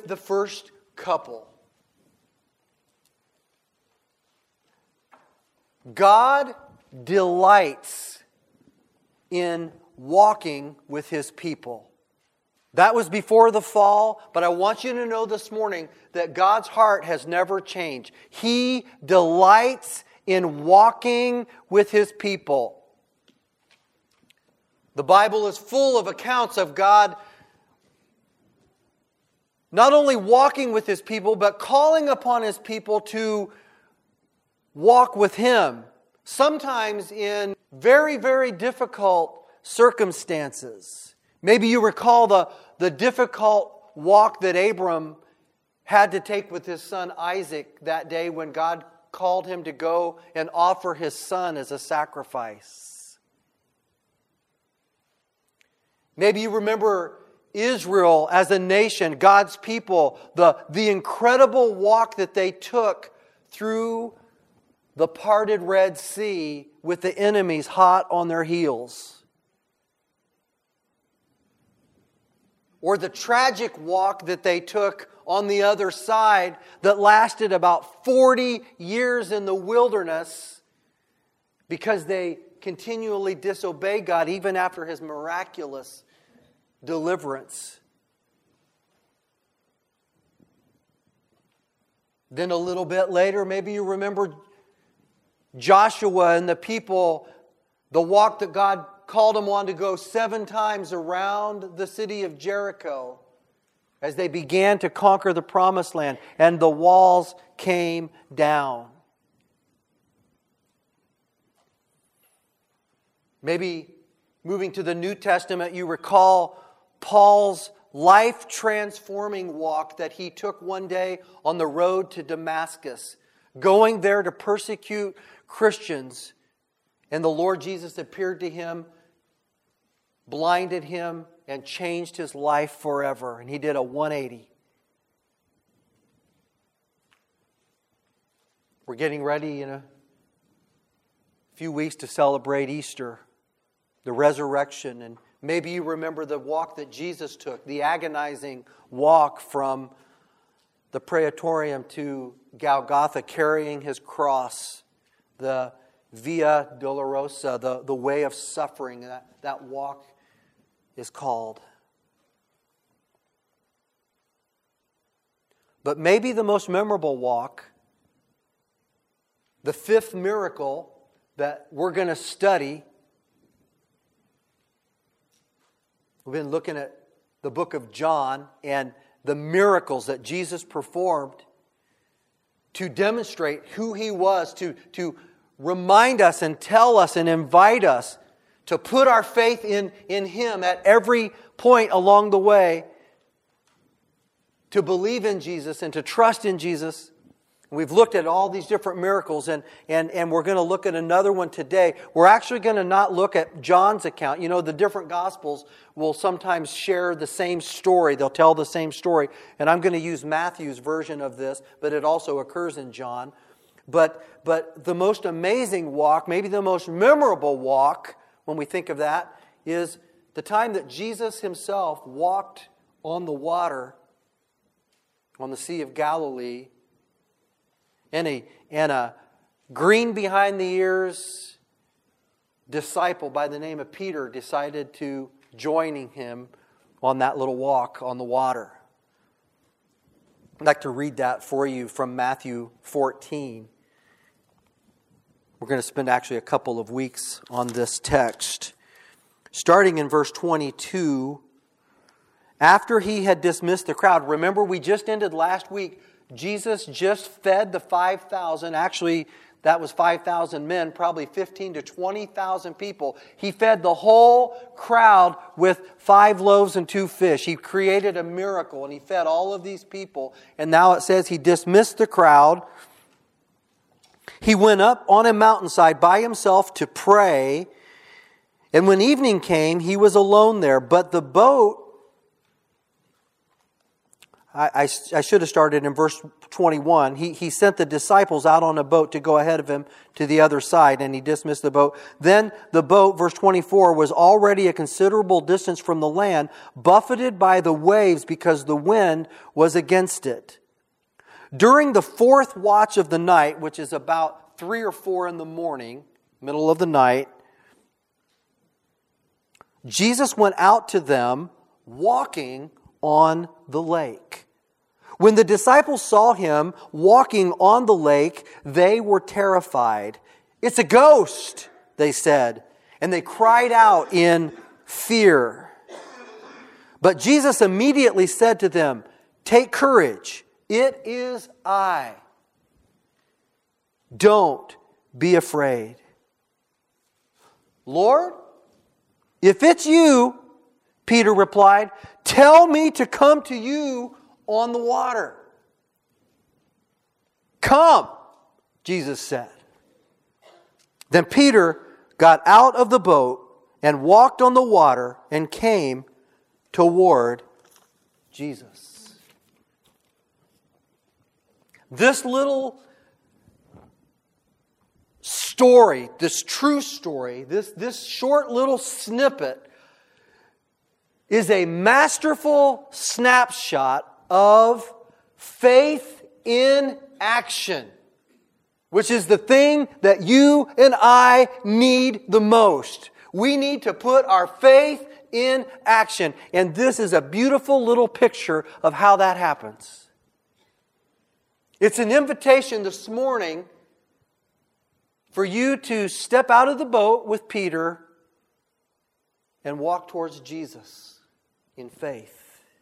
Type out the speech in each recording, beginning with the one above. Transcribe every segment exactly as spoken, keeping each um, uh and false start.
with the first couple. God delights in walking with His people. That was before the fall, but I want you to know this morning that God's heart has never changed. He delights in walking with His people. The Bible is full of accounts of God not only walking with His people, but calling upon His people to walk with Him. Sometimes in very, very difficult circumstances. Maybe you recall the, the difficult walk that Abram had to take with his son Isaac that day when God called him to go and offer his son as a sacrifice. Maybe you remember Israel as a nation, God's people, the, the incredible walk that they took through the parted Red Sea with the enemies hot on their heels. Or the tragic walk that they took on the other side that lasted about forty years in the wilderness because they continually disobeyed God even after His miraculous deliverance. Then a little bit later, maybe you remember Joshua and the people, the walk that God called them on to go seven times around the city of Jericho as they began to conquer the promised land, and the walls came down. Maybe moving to the New Testament, you recall Paul's life-transforming walk that he took one day on the road to Damascus, going there to persecute Christians. And the Lord Jesus appeared to him, blinded him, and changed his life forever. And he did a one eighty. We're getting ready in a few weeks to celebrate Easter, the resurrection. And maybe you remember the walk that Jesus took, the agonizing walk from the Praetorium to Golgotha, carrying His cross, the Via Dolorosa, the, the way of suffering. That, that walk is called. But maybe the most memorable walk, the fifth miracle that we're going to study. We've been looking at the book of John and the miracles that Jesus performed to demonstrate who He was, to, to remind us and tell us and invite us to put our faith in, in Him at every point along the way, to believe in Jesus and to trust in Jesus. We've looked at all these different miracles, and, and, and we're going to look at another one today. We're actually going to not look at John's account. You know, the different Gospels will sometimes share the same story. They'll tell the same story. And I'm going to use Matthew's version of this, but it also occurs in John. But, but the most amazing walk, maybe the most memorable walk, when we think of that, is the time that Jesus Himself walked on the water on the Sea of Galilee, and a, and a green behind the ears disciple by the name of Peter decided to joining Him on that little walk on the water. I'd like to read that for you from Matthew fourteen. We're going to spend actually a couple of weeks on this text. Starting in verse twenty-two, after He had dismissed the crowd, remember we just ended last week, Jesus just fed the five thousand. Actually, that was five thousand men, probably fifteen to twenty thousand people. He fed the whole crowd with five loaves and two fish. He created a miracle and He fed all of these people. And now it says He dismissed the crowd. He went up on a mountainside by Himself to pray. And when evening came, He was alone there. But the boat I, I, I should have started in verse twenty-one. He, he sent the disciples out on a boat to go ahead of him to the other side, and he dismissed the boat. Then the boat, verse twenty-four, was already a considerable distance from the land, buffeted by the waves because the wind was against it. During the fourth watch of the night, which is about three or four in the morning, middle of the night, Jesus went out to them walking on the lake. When the disciples saw him walking on the lake, they were terrified. "It's a ghost," they said, and they cried out in fear. But Jesus immediately said to them, "Take courage, it is I. Don't be afraid." "Lord, if it's you," Peter replied, "tell me to come to you on the water." "Come," Jesus said. Then Peter got out of the boat and walked on the water and came toward Jesus. This little story, this true story, this, this short little snippet is a masterful snapshot of faith in action, which is the thing that you and I need the most. We need to put our faith in action. And this is a beautiful little picture of how that happens. It's an invitation this morning for you to step out of the boat with Peter and walk towards Jesus in faith.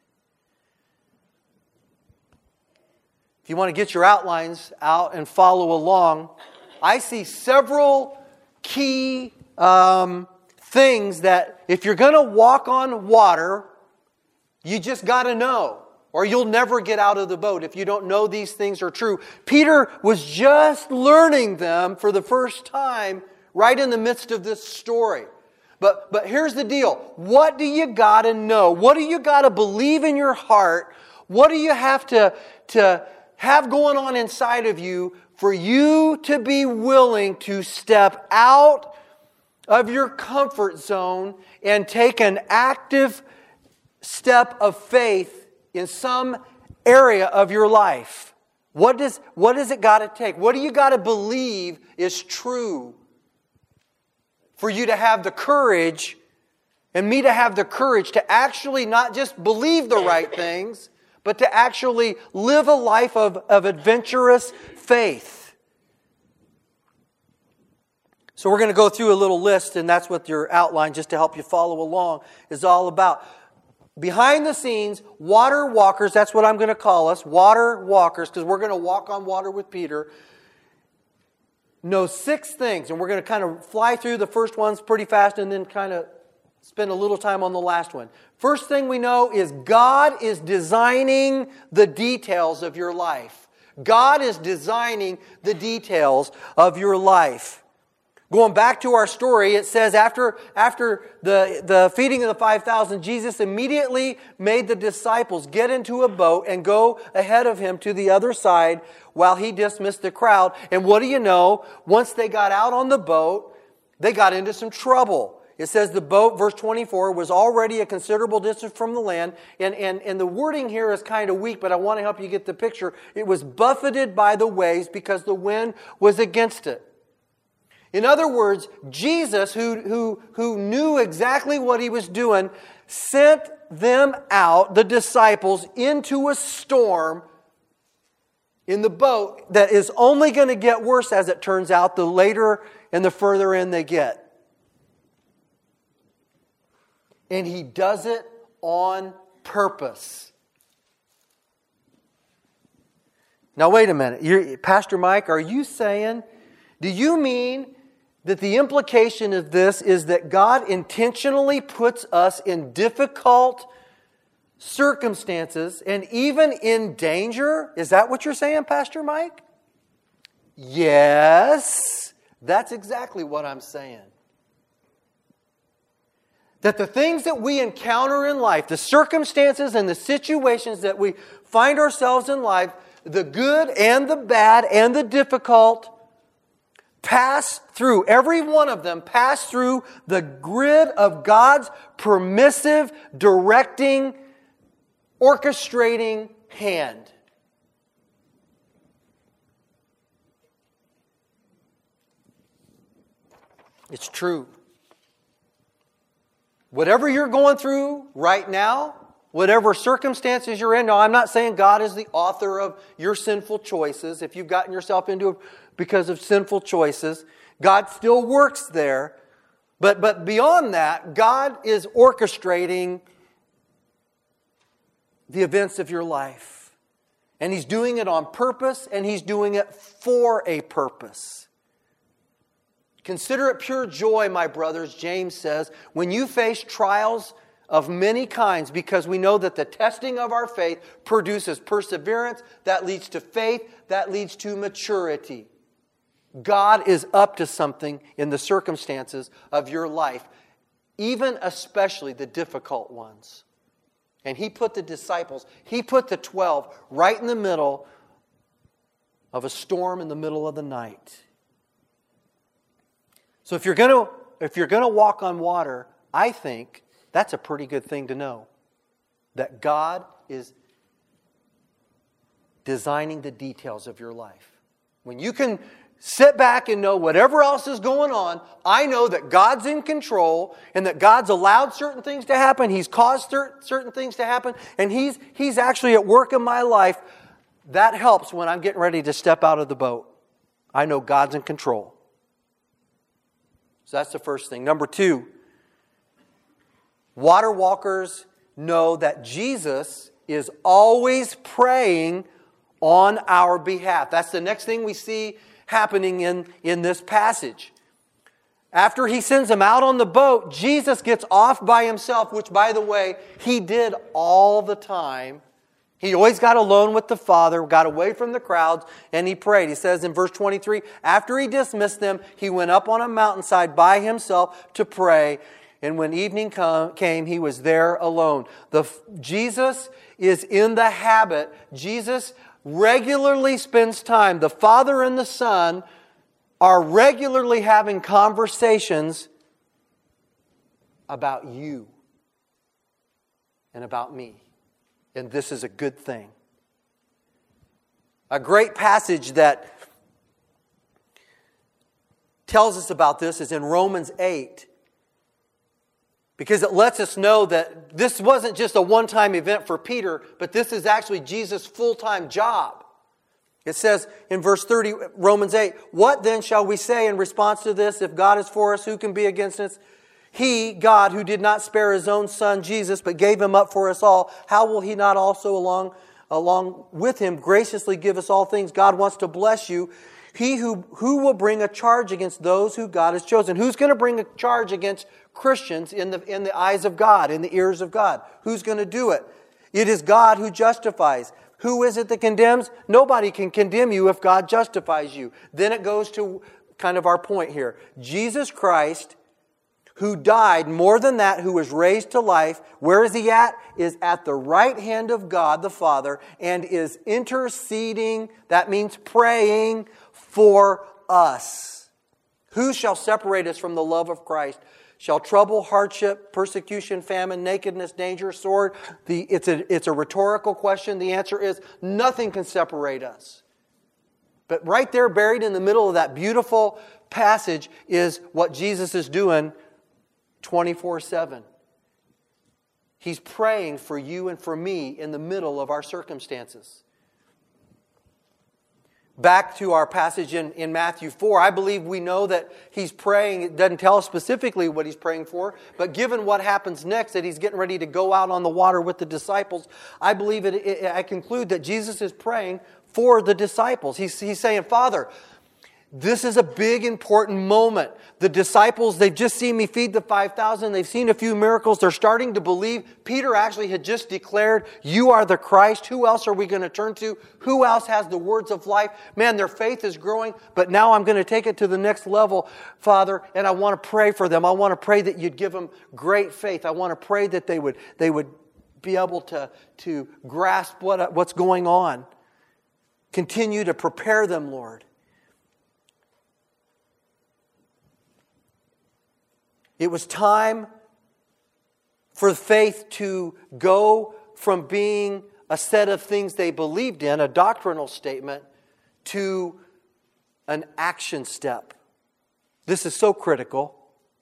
If you want to get your outlines out and follow along, I see several key um, things that if you're going to walk on water, you just got to know, or you'll never get out of the boat if you don't know these things are true. Peter was just learning them for the first time right in the midst of this story. But, but here's the deal. What do you got to know? What do you got to believe in your heart? What do you have to, to have going on inside of you for you to be willing to step out of your comfort zone and take an active step of faith in some area of your life? What does, what does it got to take? What do you got to believe is true for you to have the courage, and me to have the courage to actually not just believe the right things, but to actually live a life of, of adventurous faith? So we're going to go through a little list, and that's what your outline, just to help you follow along, is all about. Behind the scenes, water walkers, that's what I'm going to call us, water walkers, because we're going to walk on water with Peter, know six things, and we're going to kind of fly through the first ones pretty fast and then kind of spend a little time on the last one. First thing we know is God is designing the details of your life. God is designing the details of your life. Going back to our story, it says after, after the, the feeding of the five thousand, Jesus immediately made the disciples get into a boat and go ahead of him to the other side while he dismissed the crowd. And what do you know? Once they got out on the boat, they got into some trouble. It says the boat, verse twenty-four, was already a considerable distance from the land. And, and, and the wording here is kind of weak, but I want to help you get the picture. It was buffeted by the waves because the wind was against it. In other words, Jesus, who, who, who knew exactly what he was doing, sent them out, the disciples, into a storm in the boat that is only going to get worse, as it turns out, the later and the further in they get. And he does it on purpose. Now, wait a minute. You're, Pastor Mike, are you saying, do you mean that the implication of this is that God intentionally puts us in difficult circumstances and even in danger? Is that what you're saying, Pastor Mike? Yes, that's exactly what I'm saying. That the things that we encounter in life, the circumstances and the situations that we find ourselves in life, the good and the bad and the difficult, pass through, every one of them pass through the grid of God's permissive, directing, orchestrating hand. It's true. Whatever you're going through right now, whatever circumstances you're in, now I'm not saying God is the author of your sinful choices. If you've gotten yourself into it because of sinful choices, God still works there. But, but beyond that, God is orchestrating the events of your life. And He's doing it on purpose, and He's doing it for a purpose. Consider it pure joy, my brothers, James says, when you face trials of many kinds, because we know that the testing of our faith produces perseverance, that leads to faith, that leads to maturity. God is up to something in the circumstances of your life, even especially the difficult ones. And He put the disciples, He put the twelve right in the middle of a storm in the middle of the night. So if you're going to if you're going to walk on water, I think that's a pretty good thing to know. That God is designing the details of your life. When you can sit back and know whatever else is going on, I know that God's in control and that God's allowed certain things to happen. He's caused certain things to happen, and He's He's actually at work in my life. That helps when I'm getting ready to step out of the boat. I know God's in control. So that's the first thing. Number two, water walkers know that Jesus is always praying on our behalf. That's the next thing we see happening in, in this passage. After He sends them out on the boat, Jesus gets off by Himself, which, by the way, He did all the time. He always got alone with the Father, got away from the crowds, and He prayed. He says in verse twenty-three, after He dismissed them, He went up on a mountainside by Himself to pray. And when evening come, came, He was there alone. The, Jesus is in the habit. Jesus regularly spends time. The Father and the Son are regularly having conversations about you and about me. And this is a good thing. A great passage that tells us about this is in Romans eight. Because it lets us know that this wasn't just a one-time event for Peter, but this is actually Jesus' full-time job. It says in verse thirty, Romans eight, what then shall we say in response to this? If God is for us, who can be against us? He, God, who did not spare His own Son, Jesus, but gave Him up for us all, how will He not also along, along with Him graciously give us all things? God wants to bless you. He who, who will bring a charge against those who God has chosen? Who's going to bring a charge against Christians in the, in the eyes of God, in the ears of God? Who's going to do it? It is God who justifies. Who is it that condemns? Nobody can condemn you if God justifies you. Then it goes to kind of our point here. Jesus Christ, who died, more than that, who was raised to life, where is He at? Is at the right hand of God the Father and is interceding, that means praying, for us. Who shall separate us from the love of Christ? Shall trouble, hardship, persecution, famine, nakedness, danger, sword? The, it's, a, it's a rhetorical question. The answer is nothing can separate us. But right there, buried in the middle of that beautiful passage, is what Jesus is doing twenty-four seven. He's praying for you and for me in the middle of our circumstances. Back to our passage in, in Matthew four, I believe we know that He's praying. It doesn't tell us specifically what He's praying for, but given what happens next, that He's getting ready to go out on the water with the disciples, I believe it, it, I conclude that Jesus is praying for the disciples. He's, he's saying, Father, this is a big, important moment. The disciples, they've just seen me feed the five thousand. They've seen a few miracles. They're starting to believe. Peter actually had just declared, you are the Christ. Who else are we going to turn to? Who else has the words of life? Man, their faith is growing, but now I'm going to take it to the next level, Father, and I want to pray for them. I want to pray that you'd give them great faith. I want to pray that they would, they would be able to, to grasp what, what's going on. Continue to prepare them, Lord. It was time for faith to go from being a set of things they believed in, a doctrinal statement, to an action step. This is so critical.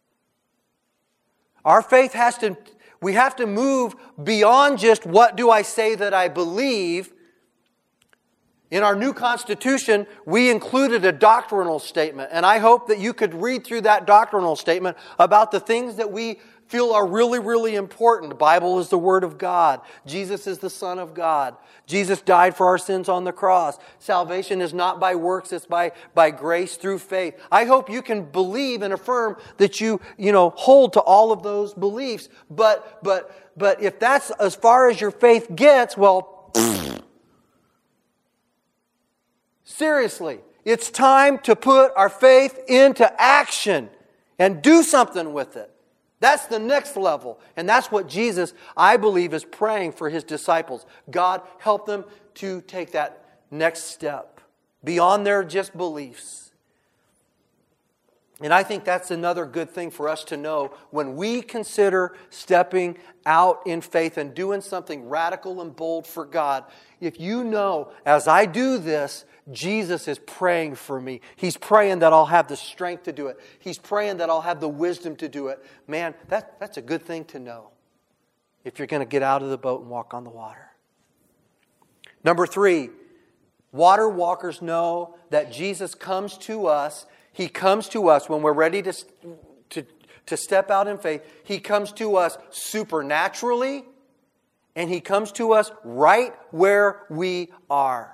Our faith has to, we have to move beyond just what do I say that I believe. In our new Constitution, we included a doctrinal statement. And I hope that you could read through that doctrinal statement about the things that we feel are really, really important. The Bible is the Word of God. Jesus is the Son of God. Jesus died for our sins on the cross. Salvation is not by works, it's by, by grace through faith. I hope you can believe and affirm that you, you know, hold to all of those beliefs. But, but, but if that's as far as your faith gets, well, seriously, it's time to put our faith into action and do something with it. That's the next level. And that's what Jesus, I believe, is praying for His disciples. God, help them to take that next step beyond their just beliefs. And I think that's another good thing for us to know when we consider stepping out in faith and doing something radical and bold for God. If you know, as I do this, Jesus is praying for me. He's praying that I'll have the strength to do it. He's praying that I'll have the wisdom to do it. Man, that, that's a good thing to know if you're going to get out of the boat and walk on the water. Number three, water walkers know that Jesus comes to us. He comes to us when we're ready to, to, to step out in faith. He comes to us supernaturally, and He comes to us right where we are.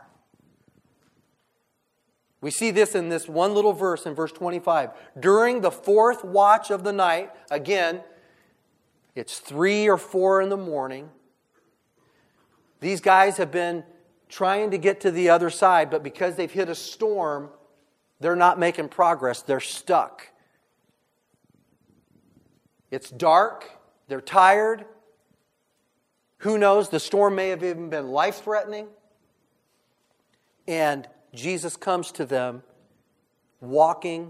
We see this in this one little verse in verse twenty-five. During the fourth watch of the night, again, it's three or four in the morning. These guys have been trying to get to the other side, but because they've hit a storm, they're not making progress. They're stuck. It's dark. They're tired. Who knows? The storm may have even been life-threatening. And Jesus comes to them walking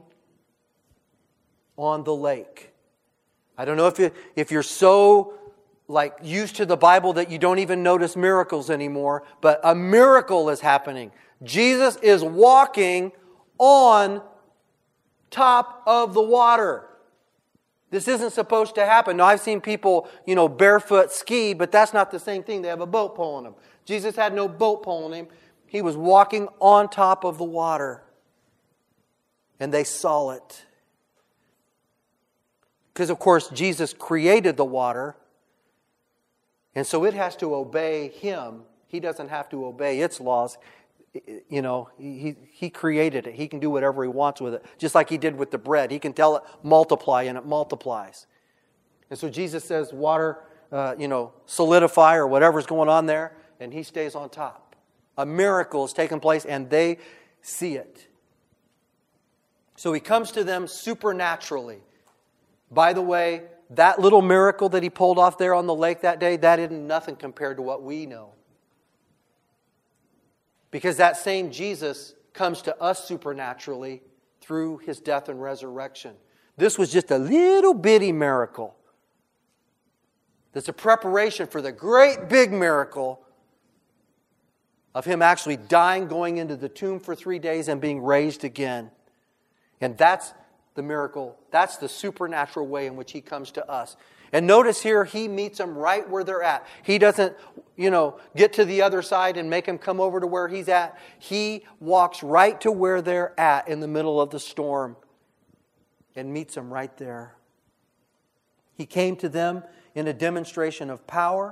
on the lake. I don't know if you if you're so like used to the Bible that you don't even notice miracles anymore, but a miracle is happening. Jesus is walking on top of the water. This isn't supposed to happen. Now, I've seen people, you know, barefoot ski, but that's not the same thing. They have a boat pulling them. Jesus had no boat pulling him. He was walking on top of the water. And they saw it. Because, of course, Jesus created the water. And so it has to obey Him. He doesn't have to obey its laws. You know, he, he created it. He can do whatever He wants with it. Just like He did with the bread. He can tell it multiply and it multiplies. And so Jesus says water, uh, you know, solidify or whatever's going on there. And He stays on top. A miracle is taking place and they see it. So He comes to them supernaturally. By the way, that little miracle that He pulled off there on the lake that day, that isn't nothing compared to what we know. Because that same Jesus comes to us supernaturally through His death and resurrection. This was just a little bitty miracle. That's a preparation for the great big miracle of Him actually dying, going into the tomb for three days and being raised again. And that's the miracle. That's the supernatural way in which He comes to us. And notice here, He meets them right where they're at. He doesn't, you know, get to the other side and make them come over to where He's at. He walks right to where they're at in the middle of the storm and meets them right there. He came to them in a demonstration of power.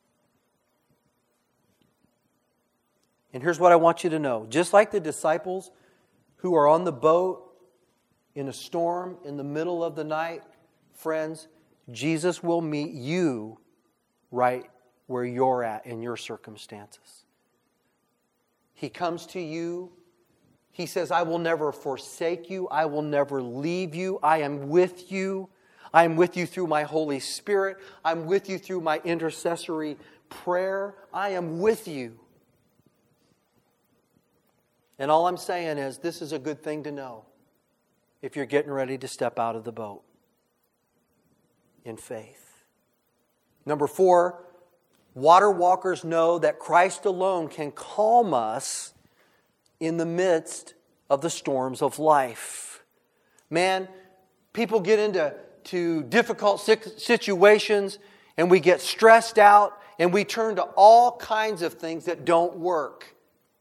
And here's what I want you to know. Just like the disciples who are on the boat in a storm in the middle of the night, friends, Jesus will meet you right where you're at in your circumstances. He comes to you. He says, I will never forsake you. I will never leave you. I am with you. I'm with you through my Holy Spirit. I'm with you through my intercessory prayer. I am with you. And all I'm saying is, this is a good thing to know if you're getting ready to step out of the boat in faith. Number four, water walkers know that Christ alone can calm us in the midst of the storms of life. Man, people get into to difficult situations and we get stressed out and we turn to all kinds of things that don't work.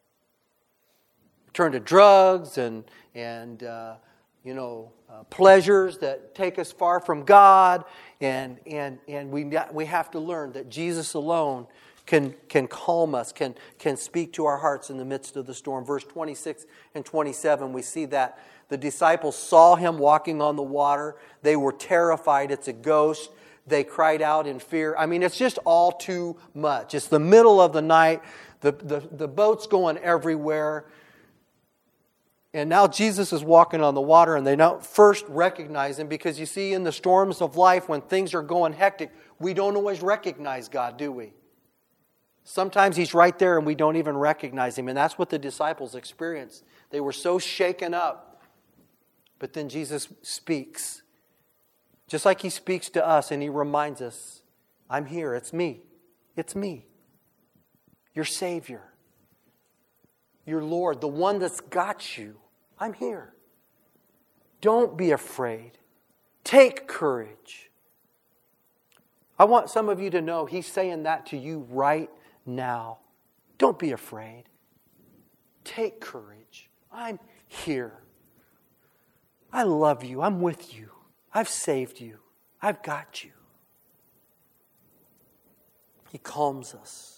Turn to drugs and, and uh, you know, uh, pleasures that take us far from God. And, and, and we, we have to learn that Jesus alone can, can calm us, can, can speak to our hearts in the midst of the storm. Verse twenty-six and twenty-seven, we see that the disciples saw him walking on the water. They were terrified. It's a ghost. They cried out in fear. I mean, it's just all too much. It's the middle of the night. The, the, the boat's going everywhere. And now Jesus is walking on the water, and they don't first recognize Him, because you see, in the storms of life, when things are going hectic, we don't always recognize God, do we? Sometimes He's right there and we don't even recognize Him. And that's what the disciples experienced. They were so shaken up. But then Jesus speaks. Just like He speaks to us, and He reminds us, I'm here, it's me. It's me. Your Savior. Your Lord, the one that's got you. I'm here. Don't be afraid. Take courage. I want some of you to know He's saying that to you right now. Don't be afraid. Take courage. I'm here. I love you. I'm with you. I've saved you. I've got you. He calms us.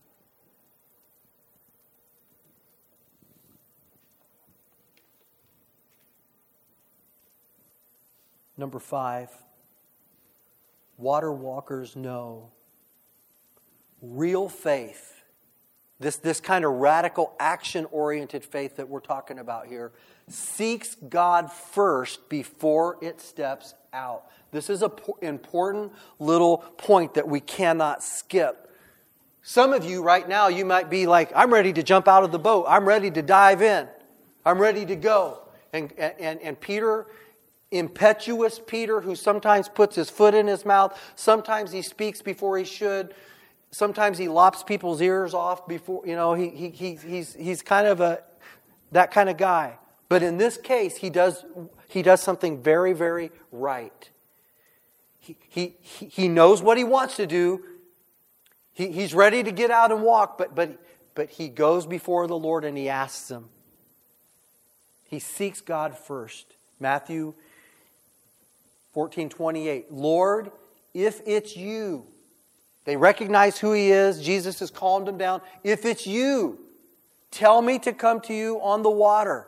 Number five, water walkers know real faith. This, this kind of radical, action-oriented faith that we're talking about here seeks God first before it steps out. This is an important little point that we cannot skip. Some of you right now, you might be like, I'm ready to jump out of the boat. I'm ready to dive in. I'm ready to go. And, and, and Peter... Impetuous Peter, who sometimes puts his foot in his mouth. Sometimes he speaks before he should. Sometimes he lops people's ears off before, you know, he, he, he, he's, he's kind of a, that kind of guy. But in this case, he does, he does something very, very right. He, he, he knows what he wants to do. He, he's ready to get out and walk, but, but, but he goes before the Lord and he asks Him. He seeks God first. Matthew fourteen twenty-eight, Lord, if it's you. They recognize who He is. Jesus has calmed them down. If it's you, tell me to come to you on the water.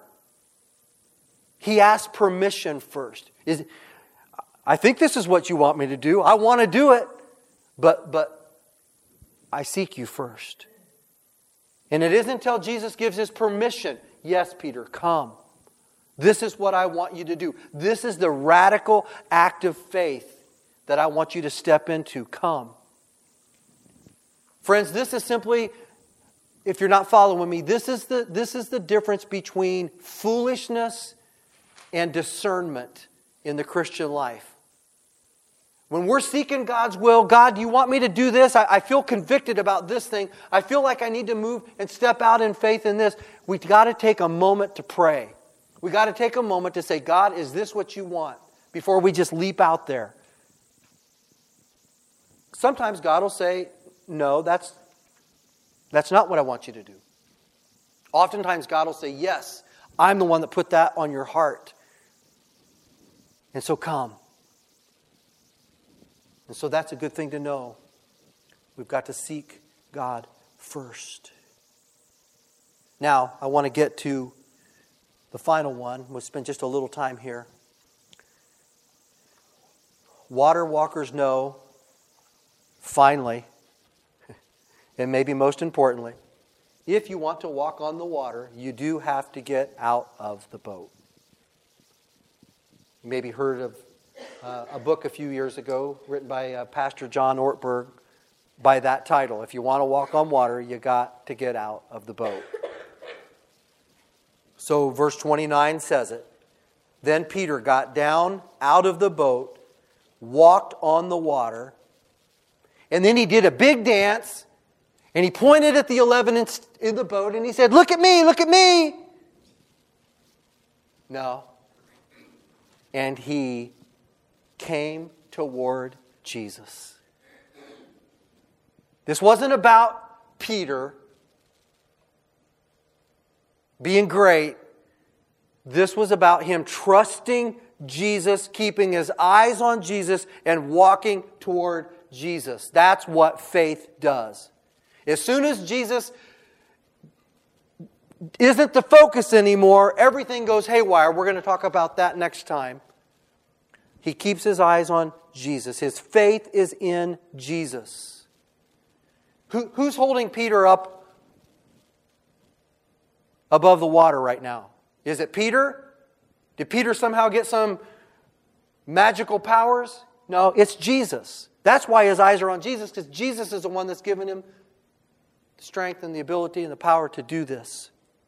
He asked permission first. Is, I think this is what you want me to do. I want to do it, but, but I seek you first. And it isn't until Jesus gives His permission, yes, Peter, come. This is what I want you to do. This is the radical act of faith that I want you to step into. Come. Friends, this is simply, if you're not following me, this is the, this is the difference between foolishness and discernment in the Christian life. When we're seeking God's will, God, do you want me to do this? I, I feel convicted about this thing. I feel like I need to move and step out in faith in this. We've got to take a moment to pray. We've got to take a moment to say, God, is this what you want? Before we just leap out there. Sometimes God will say, no, that's, that's not what I want you to do. Oftentimes God will say, yes, I'm the one that put that on your heart. And so come. And so that's a good thing to know. We've got to seek God first. Now, I want to get to the final one. We'll spend just a little time here. Water walkers know, finally, and maybe most importantly, if you want to walk on the water, you do have to get out of the boat. You maybe heard of uh, a book a few years ago written by uh, Pastor John Ortberg by that title. If you want to walk on water, you got to get out of the boat. So verse twenty-nine says it. Then Peter got down out of the boat, walked on the water, and then he did a big dance, and he pointed at the eleven in, in the boat, and he said, "Look at me, look at me." No. And he came toward Jesus. This wasn't about Peter being great. This was about him trusting Jesus, keeping his eyes on Jesus, and walking toward Jesus. That's what faith does. As soon as Jesus isn't the focus anymore, everything goes haywire. We're going to talk about that next time. He keeps his eyes on Jesus. His faith is in Jesus. Who, who's holding Peter up above the water right now? Is it Peter? Did Peter somehow get some magical powers? No, it's Jesus. That's why his eyes are on Jesus, because Jesus is the one that's given him the strength and the ability and the power to do this.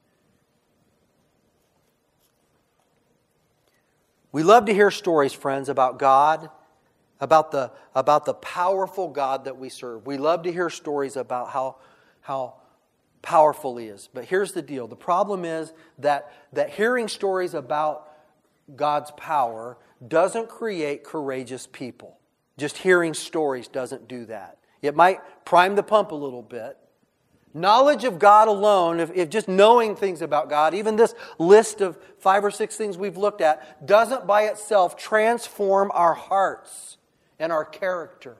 We love to hear stories, friends, about God, about the, about the powerful God that we serve. We love to hear stories about how, how powerful He is. But here's the deal. The problem is that, that hearing stories about God's power doesn't create courageous people. Just hearing stories doesn't do that. It might prime the pump a little bit. Knowledge of God alone, if, if just knowing things about God, even this list of five or six things we've looked at, doesn't by itself transform our hearts and our character.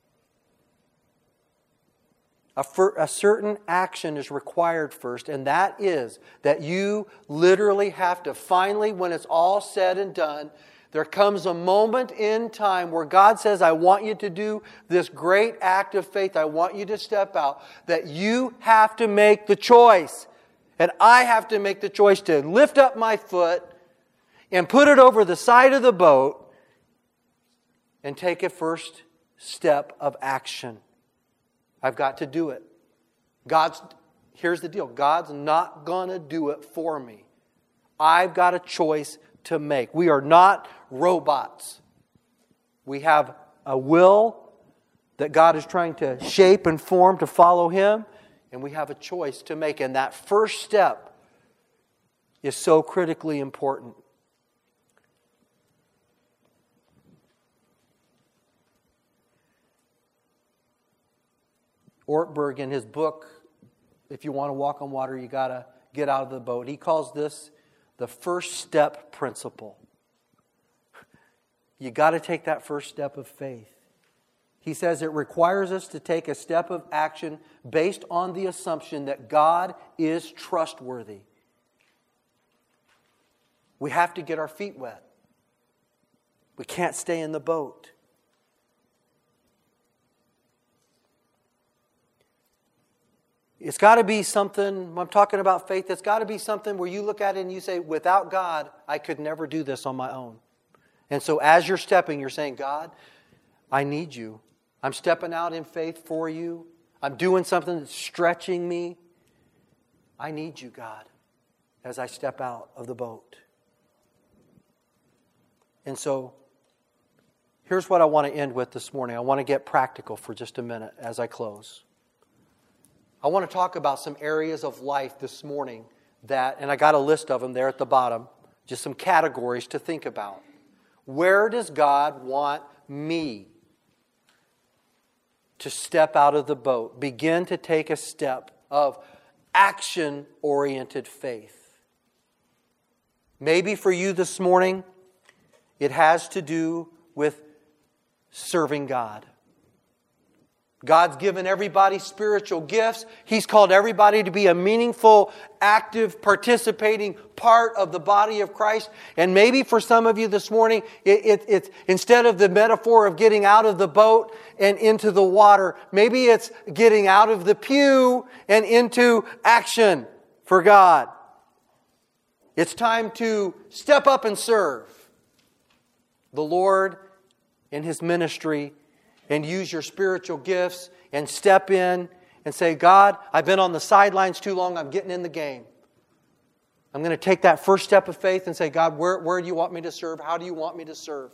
A, fir- a certain action is required first, and that is that you literally have to finally, when it's all said and done, there comes a moment in time where God says, I want you to do this great act of faith. I want you to step out. That you have to make the choice. And I have to make the choice to lift up my foot and put it over the side of the boat and take a first step of action. I've got to do it. God's, here's the deal. God's not going to do it for me. I've got a choice to make. We are not robots. We have a will that God is trying to shape and form to follow Him, and we have a choice to make. And that first step is so critically important. Ortberg, in his book, If You Want to Walk on Water, You Got to Get Out of the Boat, he calls this the first step principle. You got to take that first step of faith. He says it requires us to take a step of action based on the assumption that God is trustworthy. We have to get our feet wet. We can't stay in the boat. It's got to be something, I'm talking about faith, it's got to be something where you look at it and you say, without God, I could never do this on my own. And so as you're stepping, you're saying, God, I need you. I'm stepping out in faith for you. I'm doing something that's stretching me. I need you, God, as I step out of the boat. And so, here's what I want to end with this morning. I want to get practical for just a minute as I close. I want to talk about some areas of life this morning that, and I got a list of them there at the bottom, just some categories to think about. Where does God want me to step out of the boat? Begin to take a step of action-oriented faith. Maybe for you this morning, it has to do with serving God. God's given everybody spiritual gifts. He's called everybody to be a meaningful, active, participating part of the body of Christ. And maybe for some of you this morning, it, it, it's instead of the metaphor of getting out of the boat and into the water, maybe it's getting out of the pew and into action for God. It's time to step up and serve. The Lord in His ministry and use your spiritual gifts and step in and say, God, I've been on the sidelines too long. I'm getting in the game. I'm going to take that first step of faith and say, God, where, where do you want me to serve? How do you want me to serve?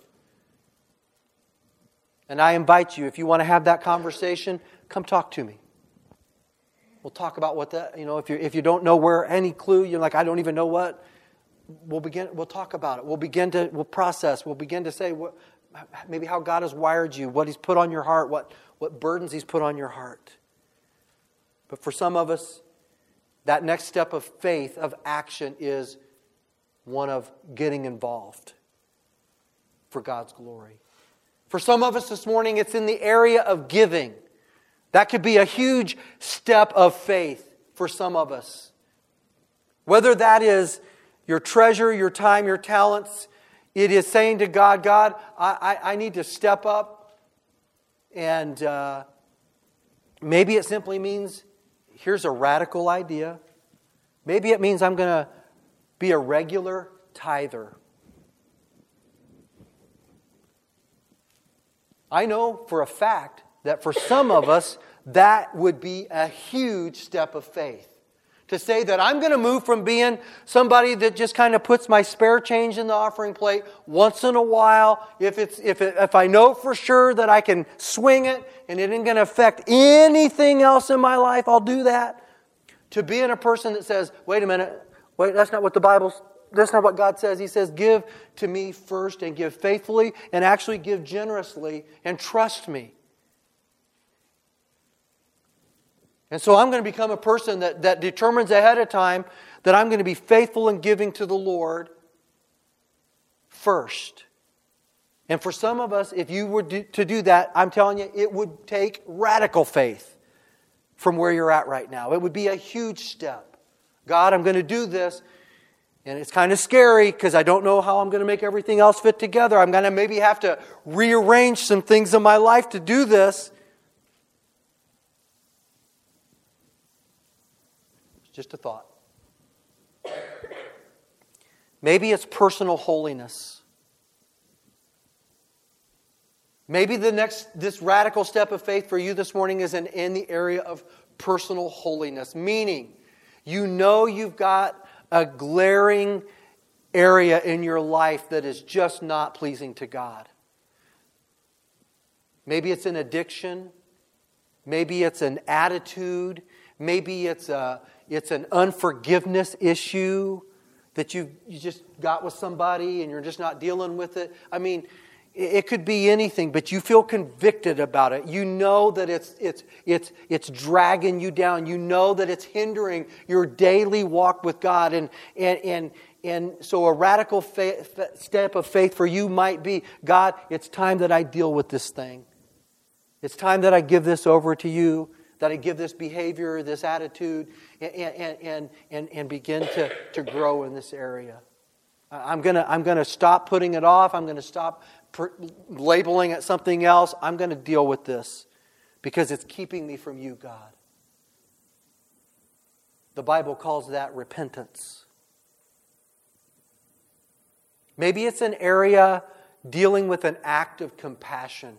And I invite you, if you want to have that conversation, come talk to me. We'll talk about what that, you know, if you if you don't know where any clue, you're like, I don't even know what, we'll begin, we'll talk about it. We'll begin to, we'll process, we'll begin to say what, maybe how God has wired you, what He's put on your heart, what, what burdens He's put on your heart. But for some of us, that next step of faith, of action, is one of getting involved for God's glory. For some of us this morning, it's in the area of giving. That could be a huge step of faith for some of us. Whether that is your treasure, your time, your talents, it is saying to God, God, I, I, I need to step up. And uh, maybe it simply means, here's a radical idea. Maybe it means I'm going to be a regular tither. I know for a fact that for some of us, that would be a huge step of faith. To say that I'm going to move from being somebody that just kind of puts my spare change in the offering plate once in a while, if it's if it, if I know for sure that I can swing it and it isn't going to affect anything else in my life, I'll do that. To being a person that says, wait a minute, wait, that's not what the Bible, that's not what God says. He says, give to me first and give faithfully and actually give generously and trust me. And so I'm going to become a person that, that determines ahead of time that I'm going to be faithful in giving to the Lord first. And for some of us, if you were to do that, I'm telling you, it would take radical faith from where you're at right now. It would be a huge step. God, I'm going to do this. And it's kind of scary because I don't know how I'm going to make everything else fit together. I'm going to maybe have to rearrange some things in my life to do this. Just a thought. Maybe it's personal holiness. Maybe the next, this radical step of faith for you this morning is in, in the area of personal holiness. Meaning, you know you've got a glaring area in your life that is just not pleasing to God. Maybe it's an addiction. Maybe it's an attitude. Maybe it's a It's an unforgiveness issue that you you just got with somebody and you're just not dealing with it. I mean, it could be anything, but you feel convicted about it. You know that it's it's it's it's dragging you down. You know that it's hindering your daily walk with God. And and and and so a radical faith, step of faith for you might be, God, it's time that I deal with this thing. It's time that I give this over to you. That I give this behavior, this attitude, and, and, and, and, and begin to, to grow in this area. I'm going to I'm gonna stop putting it off. I'm going to stop per, labeling it something else. I'm going to deal with this because it's keeping me from you, God. The Bible calls that repentance. Maybe it's an area dealing with an act of compassion.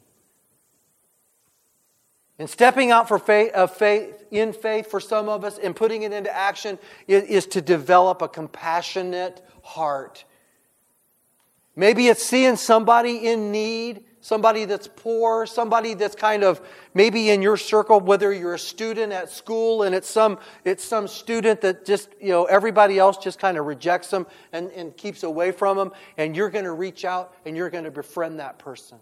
And stepping out for faith, of faith, in faith for some of us and putting it into action is, is to develop a compassionate heart. Maybe it's seeing somebody in need, somebody that's poor, somebody that's kind of maybe in your circle, whether you're a student at school and it's some it's some student that just, you know, everybody else just kind of rejects them and, and keeps away from them, and you're going to reach out and you're going to befriend that person.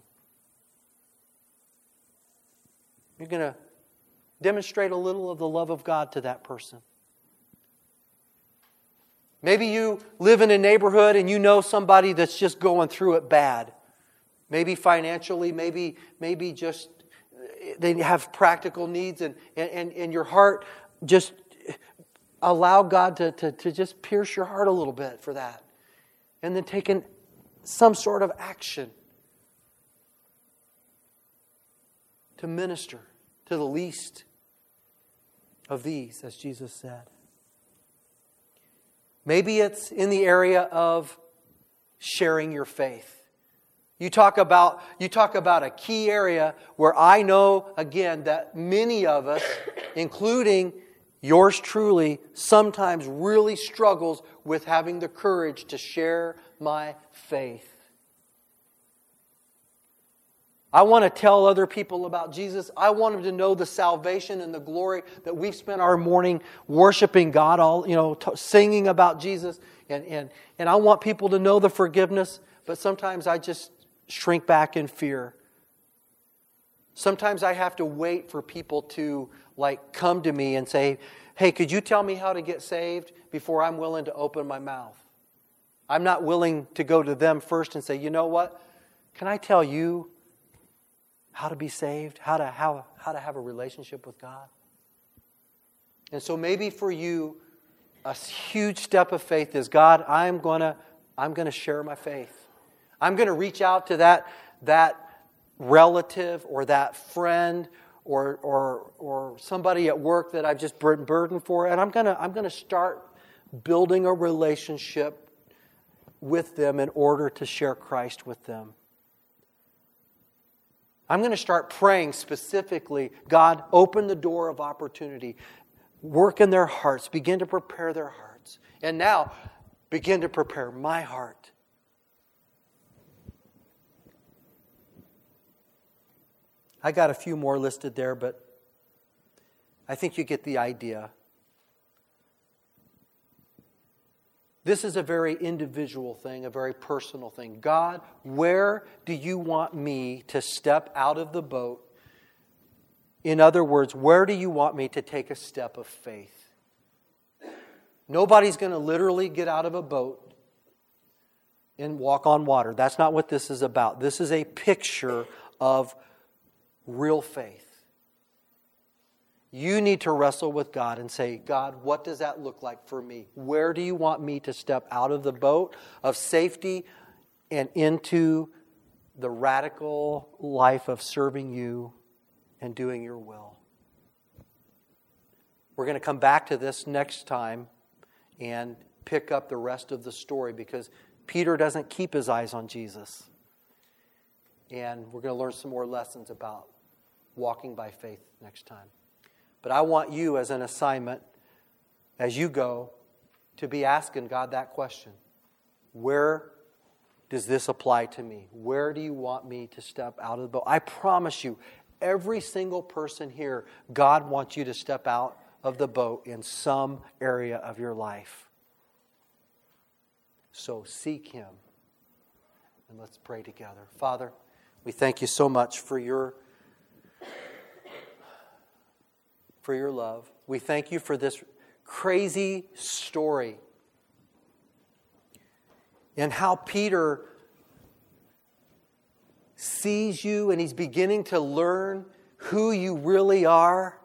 You're going to demonstrate a little of the love of God to that person. Maybe you live in a neighborhood and you know somebody that's just going through it bad. Maybe financially, maybe maybe just they have practical needs, and, and, and your heart just allow God to, to, to just pierce your heart a little bit for that. And then taking some sort of action to minister to the least of these, as Jesus said. Maybe it's in the area of sharing your faith. You talk about, you talk about a key area where I know, again, that many of us, including yours truly, sometimes really struggles with having the courage to share my faith. I want to tell other people about Jesus. I want them to know the salvation and the glory that we've spent our morning worshiping God, all you know, t- singing about Jesus, and and and I want people to know the forgiveness. But sometimes I just shrink back in fear. Sometimes I have to wait for people to like come to me and say, "Hey, could you tell me how to get saved?" before I'm willing to open my mouth. I'm not willing to go to them first and say, "You know what? Can I tell you how to be saved, how to how, how to have a relationship with God?" And so maybe for you, a huge step of faith is, God, I'm gonna I'm gonna share my faith. I'm gonna reach out to that that relative or that friend or or or somebody at work that I've just been burdened for, and I'm gonna I'm gonna start building a relationship with them in order to share Christ with them. I'm going to start praying specifically, God, open the door of opportunity. Work in their hearts. Begin to prepare their hearts. And now, begin to prepare my heart. I got a few more listed there, but I think you get the idea. This is a very individual thing, a very personal thing. God, where do you want me to step out of the boat? In other words, where do you want me to take a step of faith? Nobody's going to literally get out of a boat and walk on water. That's not what this is about. This is a picture of real faith. You need to wrestle with God and say, God, what does that look like for me? Where do you want me to step out of the boat of safety and into the radical life of serving you and doing your will? We're going to come back to this next time and pick up the rest of the story because Peter doesn't keep his eyes on Jesus. And we're going to learn some more lessons about walking by faith next time. But I want you as an assignment, as you go, to be asking God that question. Where does this apply to me? Where do you want me to step out of the boat? I promise you, every single person here, God wants you to step out of the boat in some area of your life. So seek Him. And let's pray together. Father, we thank you so much for your for your love. We thank you for this crazy story and how Peter sees you and he's beginning to learn who you really are.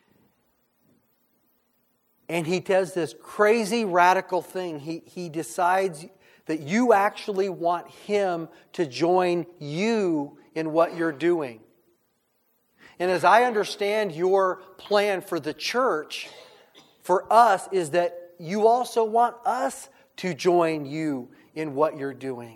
And he does this crazy radical thing. He, he decides that you actually want him to join you in what you're doing. And as I understand your plan for the church, for us, is that you also want us to join you in what you're doing.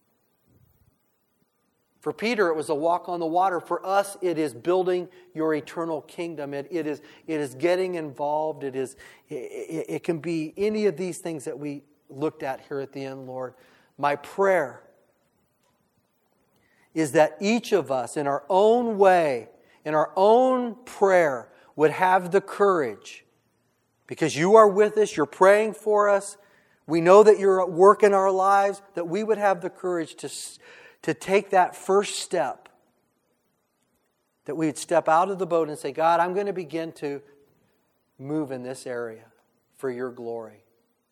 For Peter, it was a walk on the water. For us, it is building your eternal kingdom. It, it is it is getting involved. It is it, it can be any of these things that we looked at here at the end, Lord. My prayer is that each of us, in our own way, in our own prayer, would have the courage, because you are with us, you're praying for us, we know that you're at work in our lives, that we would have the courage to, to take that first step, that we would step out of the boat and say, God, I'm going to begin to move in this area for your glory.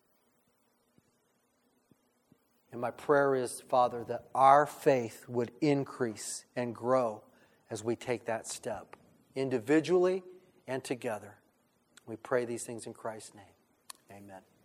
And my prayer is, Father, that our faith would increase and grow as we take that step, individually and together. We pray these things in Christ's name. Amen.